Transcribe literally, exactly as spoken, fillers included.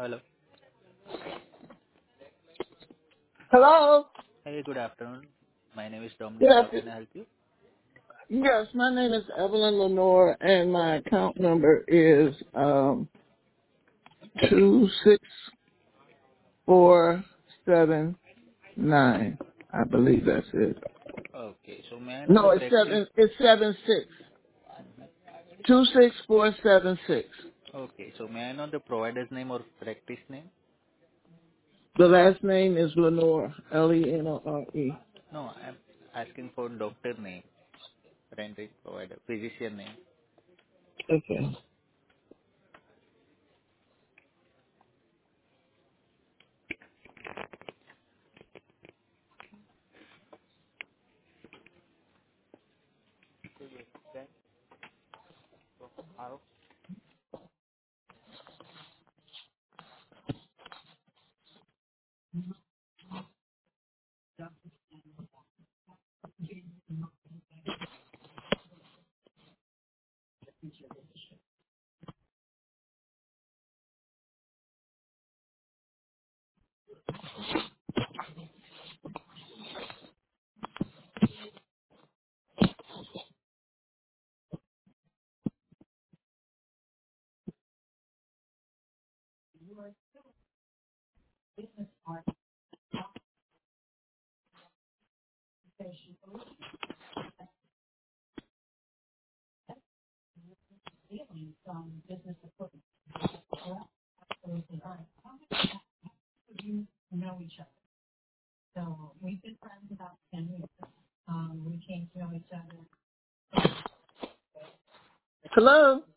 Hello. Hello? Hey, good afternoon. My name is Dominic. How Yes, can I help you? yes, my name is Evelyn Lenore, and my account number is um two six four seven nine. I believe that's it. Okay, so may I know the No, it's practice? seven. It's seven six two six four seven six. Okay, so may I know the provider's name or practice name? The last name is Lenore, L E N O R E. No, I'm asking for doctor name, rendering provider, physician name. Okay. Hello?